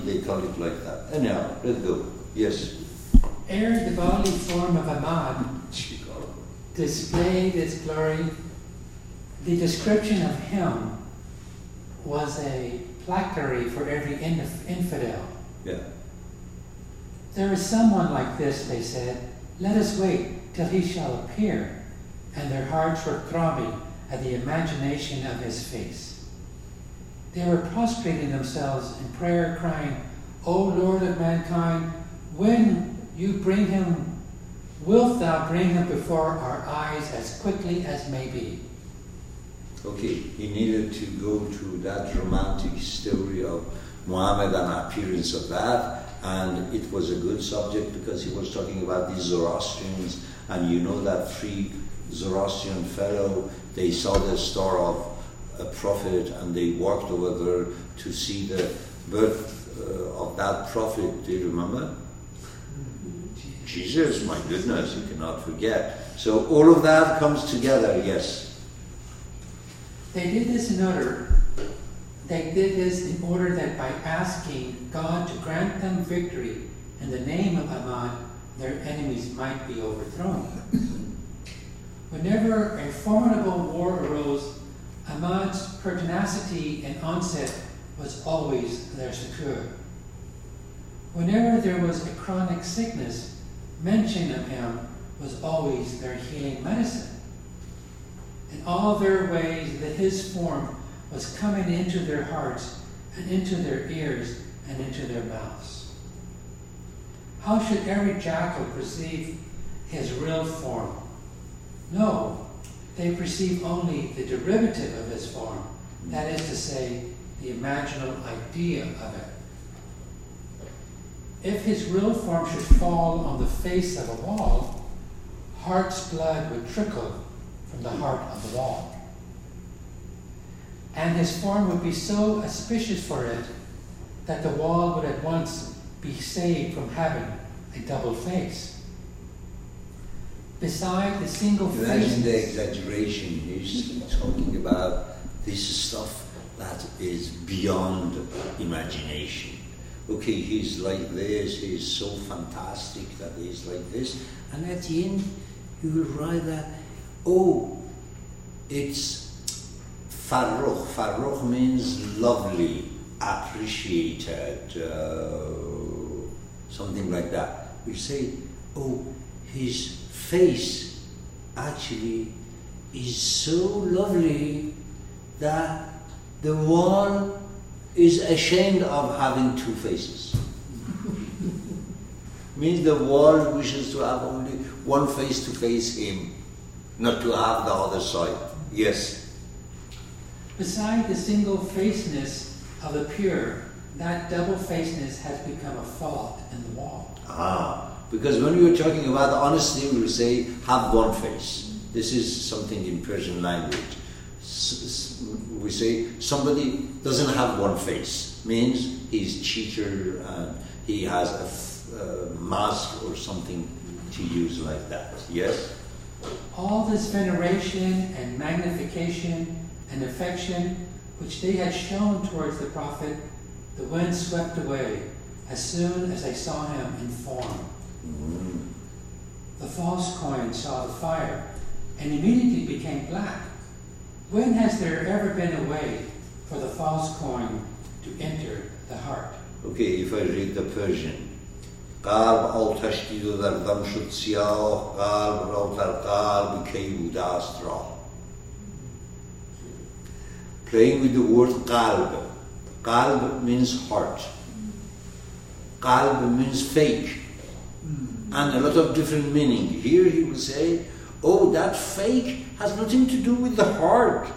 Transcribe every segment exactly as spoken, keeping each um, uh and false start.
they call it like that. Anyhow, let's go. Yes. Ere the bodily form of Ahmad displayed its glory, the description of him was a placary for every inf- infidel. Yeah. There is someone like this, they said. Let us wait till he shall appear. And their hearts were throbbing at the imagination of his face. They were prostrating themselves in prayer, crying, O Lord of mankind, when you bring him, wilt thou bring him before our eyes as quickly as may be? Okay, he needed to go to that romantic story of Muhammad and appearance of that, and it was a good subject because he was talking about these Zoroastrians, and you know that three Zoroastrian fellow, they saw the star of a prophet and they walked over there to see the birth uh, of that prophet. Do you remember? Jesus, my goodness, you cannot forget. So all of that comes together, yes. They did this in order, they did this in order that by asking God to grant them victory in the name of Ahmad, their enemies might be overthrown. Whenever a formidable war arose, Ahmad's pertinacity and onset was always their succor. Whenever there was a chronic sickness, mention of him was always their healing medicine. In all their ways that his form was coming into their hearts and into their ears and into their mouths. How should every jackal perceive his real form? No, they perceive only the derivative of his form, that is to say, the imaginal idea of it. If his real form should fall on the face of a wall, heart's blood would trickle from the heart of the wall. And his form would be so auspicious for it that the wall would at once be saved from having a double face. Beside the single face. Imagine the exaggeration. He's talking about this stuff that is beyond imagination. Okay, he's like this, he's so fantastic that he's like this, and at the end you will write that, oh, it's Farrukh. Farrukh means lovely, appreciated, uh, something like that. We say, oh, his face actually is so lovely that the wall is ashamed of having two faces. Means the wall wishes to have only one face to face him, not to have the other side. Yes. Beside the single-facedness of the pure, that double-facedness has become a fault in the wall. Ah, because when we were talking about honesty, we will say, have one face. This is something in Persian language. We say somebody doesn't have one face, means he's cheater and he has a f- uh, mask or something to use like that. Yes? All this veneration and magnification and affection which they had shown towards the prophet, the wind swept away as soon as they saw him in form. Mm. The false coin saw the fire and immediately became black. When has there ever been a way for the false coin to enter the heart? Okay, if I read the Persian. قلب آتش دید و در دم شد سیاه قلب را در قلب کی بوده است راه. Playing with the word qalb. Qalb means heart. Qalb means fake. And a lot of different meaning. Here he will say, oh, that fake has nothing to do with the heart.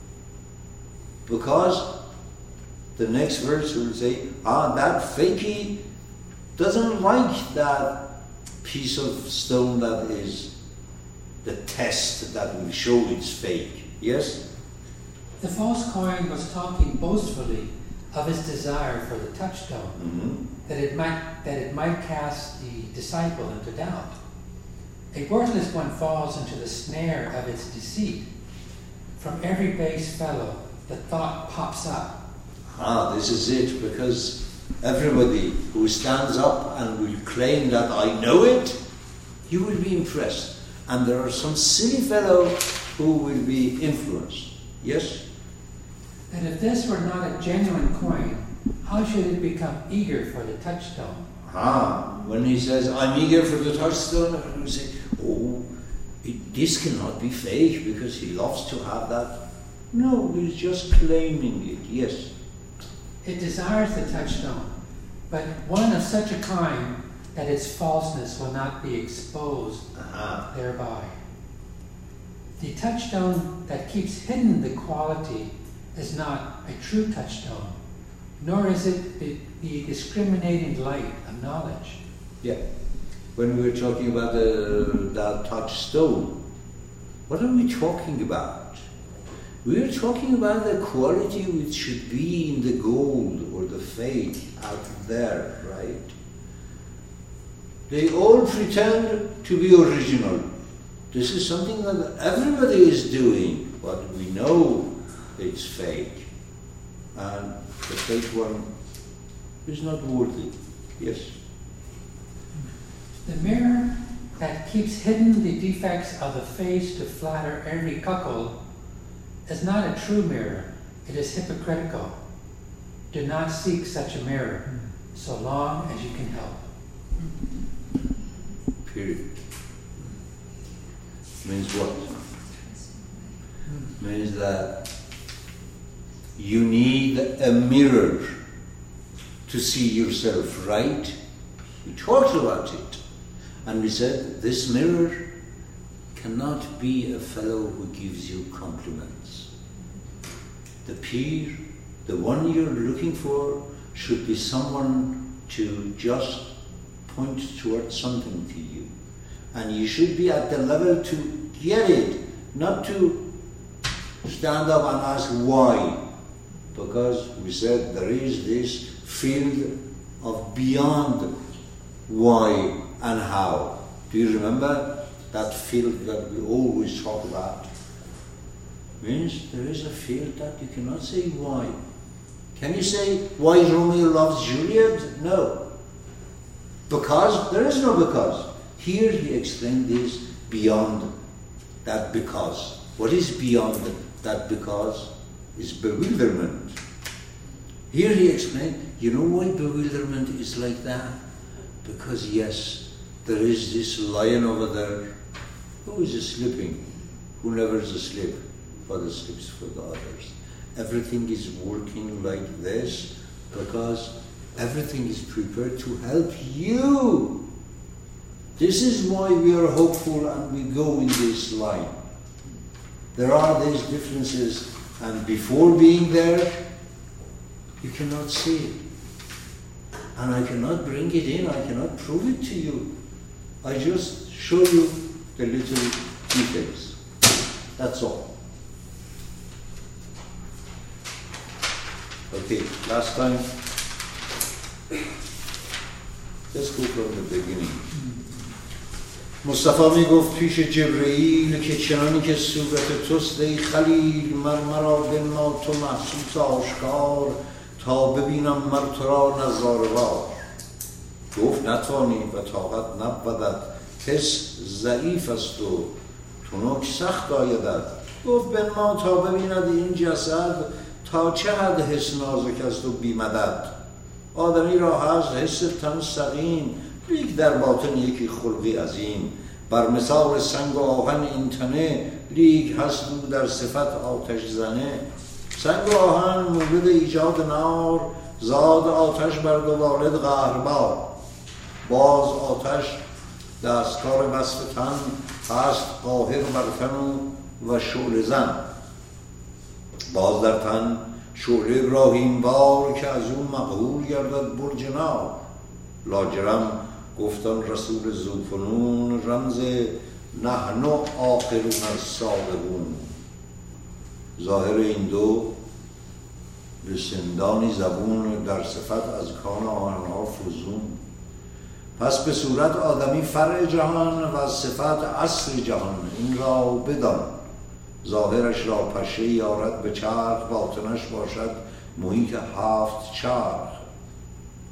Because the next verse will say, ah, that fakey doesn't like that piece of stone that is the test that will show it's fake. Yes? The false coin was talking boastfully of his desire for the touchstone, Mm-hmm. that it might that it might cast the disciple into doubt. A worthless one falls into the snare of its deceit. From every base fellow, the thought pops up. Ah, this is it, because everybody who stands up and will claim that I know it, you will be impressed. And there are some silly fellow who will be influenced. Yes? And if this were not a genuine coin, how should it become eager for the touchstone? Ah, when he says, I'm eager for the touchstone, I will say, oh, it, this cannot be fake because he loves to have that. No, he's just claiming it, yes. It desires the touchstone, but one of such a kind that its falseness will not be exposed uh-huh. thereby. The touchstone that keeps hidden the quality is not a true touchstone, nor is it the, the discriminating light of knowledge. Yeah. When we were talking about the, that touchstone, what are we talking about? We are talking about the quality which should be in the gold or the faith out there, right? They all pretend to be original. This is something that everybody is doing, but we know it's fake. And the fake one is not worthy. Yes? The mirror that keeps hidden the defects of the face to flatter every cuckold is not a true mirror. It is hypocritical. Do not seek such a mirror, so long as you can help. Period. Means what? Means that you need a mirror to see yourself right. We talked about it. And we said, this mirror cannot be a fellow who gives you compliments. The peer, the one you're looking for, should be someone to just point towards something to you. And you should be at the level to get it, not to stand up and ask why. Because we said there is this field of beyond why and how. Do you remember that field that we always talk about? Means there is a field that you cannot say why. Can you say why Romeo loves Juliet? No. Because? There is no because. Here he explained this beyond that because. What is beyond that because? Is bewilderment. Here he explained, you know why bewilderment is like that? Because yes, there is this lion over there who is sleeping, who never is asleep, but sleeps for the others. Everything is working like this because everything is prepared to help you. This is why we are hopeful and we go in this line. There are these differences, and before being there, you cannot see it. And I cannot bring it in, I cannot prove it to you. I just show you the little details. That's all. Okay, last time. Let's go from the beginning. مصطفی می گفت پیش جبرئیل که چنانی که صورت توست ای خلیل مر مرا بنما تو محسوس آشکار تا ببینم مر تو را نظاره وار. گفت نتوانی و طاقت نبودت، حس ضعیف است و تنک سخت آیدت. گفت بنما تا ببیند این جسد تا چه حد حس نازک است و بی مدد. آدمی را هست حس تن سقیم، لیک در باطن یکی خلقی عظیم. بر مثال سنگ و آهن این تنه، لیک هست او در صفت آتش زنه. سنگ و آهن مورد ایجاد نار، زاد آتش بر دو والد قهربار. باز آتش دستکار وصف تن، هست قاهر بر تن و شعله زن. باز در تن شعله ابراهیم بار، که از اون مقهور گردد برج نار. لاجرم گفتن رسول ذوفنون، رمز نحن آخرون السابقون. ظاهر این دو به سندانی زبون، در صفت از کان آنها فزون. پس به صورت آدمی فرع جهان و از صفت اصل جهان، این را بدان. ظاهرش را پشه یارد به چرخ، باطنش باشد محیط هفت چرخ.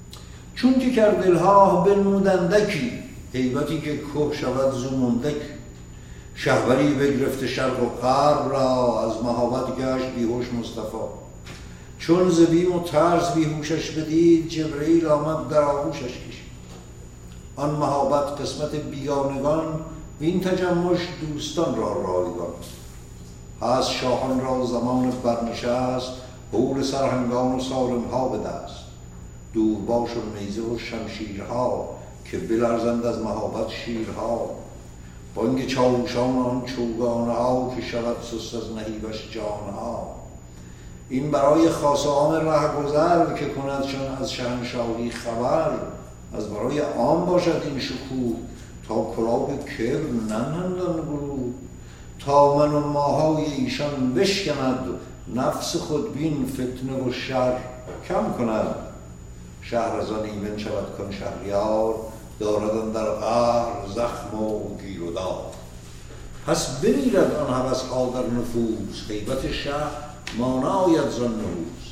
چون که کرد دلها بنمودندکی، هیبتی که که شود زومندک. شهوری بگرفت شرق و غرب را، از مهابت گشت بیهوش مصطفی. چون ز بیم و ترس بیهوشش بدید، جبرئیل آمد در آغوشش کشید. آن مهابت قسمت بیگانگان، وین تجمش دوستان را رایگان. از شاهان را زمان برنشست، هول سرهنگان و سالمها به دست. دورباش و نیزه و شمشیرها، که بلرزند از مهابت شیرها. بانگ چاوشان آن چوگانه ها، که شود سست از نهیبش جانها. این برای خاص و عام ره گذر، که کندشان از شهنشاهی خبر. از برای عام باشد این شکوه، تا کلاه کبر ننهند آن گروه. تا من و ماهای ایشان بشکند، نفس خودبین فتنه و شر کم کند. شهر از آن ایمن شود کن شهریار، داردن در قهر زخم و گیر و دار. پس بمیرد آن هوس‌ها در نفوس، هیبت شهر مانع آید زان نفوس.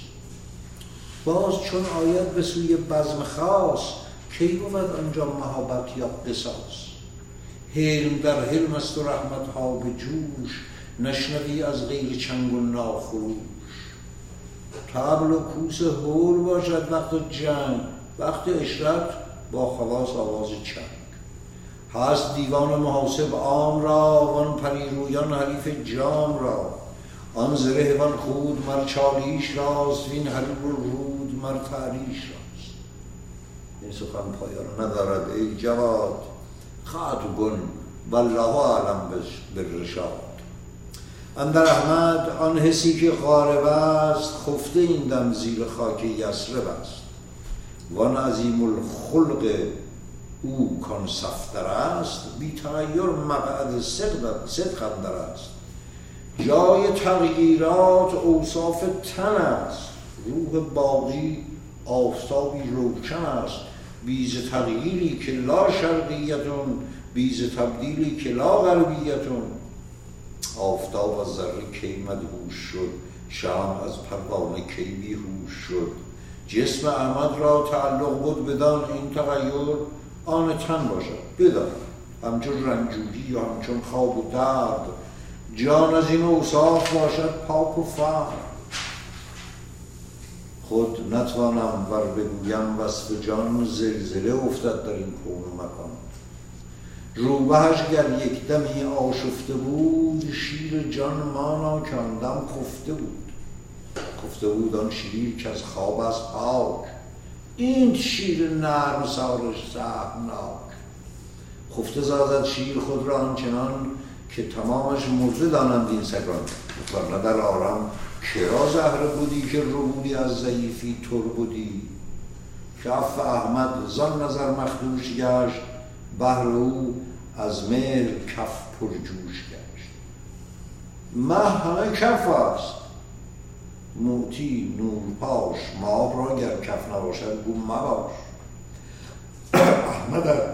باز چون آید به سوی بزم خاص، کی بود آنجا مهابت یا قصاص. حلم در حلم است و رحمت ها به جوش، نشنوی از غیر چنگ و ناخروش. طبل و کوس هول باشد وقت جنگ، وقت عشرت با خواص آواز چنگ. هست دیوان محاسب عام را، وان پریرویان حریف جام را. آن زره وان خود مر چالیش راست، وین حریب و رود مر تعریش راست. این سخن پایان ندارد ای جواد، خاطر کن والله اعلم بالرشاد. اندر احمد آن حسی که غارب است، خفته این دم زیر خاک یثرب است. وان عظیم الخلق او کان صفدر است، بی تغییر مقعد صدق اندر است. جای تغییرات اوصاف تن است، روح باقی آفتابی روشن است. بیز تغییری که لا شرقیتون، بیز تبدیلی که لا غربیتون. آفتاب از ذره کی مدهوش شد، شمع از پروانه کی بیهوش شد. جسم احمد را تعلق بود بدان، این تغییر آن تن باشد بدان. همچون رنجوری یا همچون خواب و درد، جان از این اوصاف باشد پاک و فرد. خود نتوانم ور بگویم وصف جان، زلزله افتد در این کون و مکان. روبهش گر یک دمی آشفته بود، شیر جان مانا که آن دم خفته بود. خفته بود آن شیر که از خواب از پاک، این شیر نرم سارش سهمناک. خفته زادد شیر خود را آنچنان، که تمامش مرده دانند این سگان. ورنه در آرام کرا زهره بودی، که ربودی از ضعیفی تر بودی. کف احمد زان نظر مخدوش گشت، بهر او از مهر کف پرجوش گشت. مه همه کف است، موتی نور پاش. ماه را گر کف نباشد گو مباش. احمد در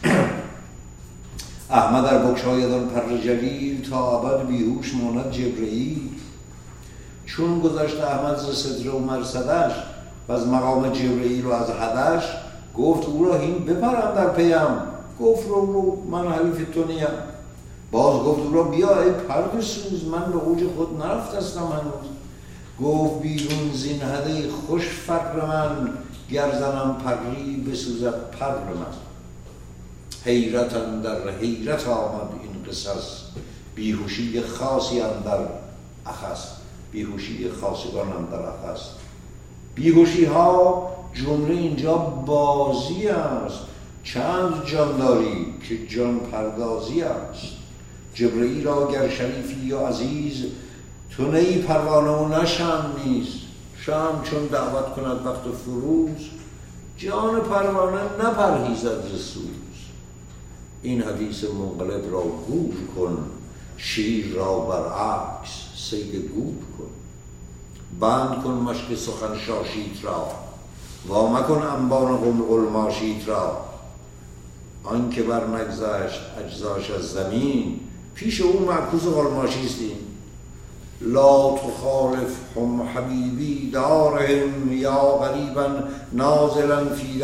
احمد در بگشایدان پر جلیل، تا ابد بیهوش ماند جبرئیل. چون گذشت احمد ز سدره و مرصدش، و از مقام جبرئیل و از حدش. گفت او را هین بپرم در پیم، گفت رو رو من حریف تو نیم. باز گفت او را بیا ای پرده سوز، من به اوج خود نرفتستم هنوز. گفت بیرون زین هده خوش فر من، گر زنم پری بسوزد پر من. حیرت اندر حیرت آمد این قصص، بیهوشی خاصی اندر اخص. بیهوشی خاصگان اندر اخص. بیهوشی ها جمله اینجا بازی است. چند جان داری که جان پردازی است. جبرئیل را گر شریفی یا عزیز، تو نی پروانه و نه شمع نیز. شمع چون دعوت کند وقت فروز، جان پروانه نپرهیزد ز سوز. این حدیث منقلب را گور کن، شیر را برعکس صید گور کن. بند کن مشک سخن شاشیت را، وا مکن انبان قلقل ماشیت را. آن که بر نگذشت اجزاش از زمین، پیش او معکوس قلماشیست این. لا تخالف هم حبیبی دارهم، یا غریبا نازلا فی